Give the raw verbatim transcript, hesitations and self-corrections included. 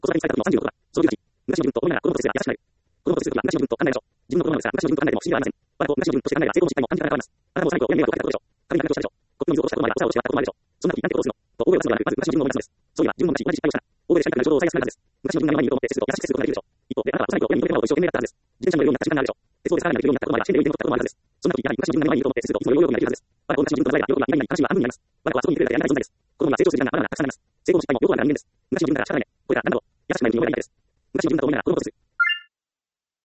子育てに使った時のさんじゅうろくは、その時々、昔の自分と思いながら子供と接するが優しくなる。子供と接するときは昔の自分と考えましょう。自分の子供なのですが、昔の自分と考えても不思議はありません。我が子、昔の自分として考えが成功も失敗も感じ方が変わります。あなたも最後、親に迷惑をかけたことでしょう。神に感情したでしょう。国民の水を落としたこともあれば、お世話をしてしまったこともあるでしょう。そんな時なんてことをするのと大声を出すのではなく、まず昔の自分の思い出すのです。そういえば、自分も昔同じ失敗をした。大声でしゃべったら衝動を抑えやすくなるはずです。昔の自分が今にいると思って接すると優しく接することができるでしょう。一方で、あなたは幼い頃親に言われるままを一生懸命だったはずです。自転車に乗れるようになった時間があるでしょう。鉄道で皿ができるようになったこともあれば、試験で運転を取ったこともあるはずです。そんな時、やはり昔の自分が今にいると思って接するといつもよりよいようになりるはずです。我が子、昔の自分との違いが、喜びは意外に話は半分になります。我が子はそこにいてくれるだけやめない存在です。子供は成長する時間がまだまだたくさんあります。成功も失敗もよくわからない人間です。昔の自分から仕方がない。これからなんだろう。優しくない自分を思い出したいです。昔の自分だと思いながら子供と接する。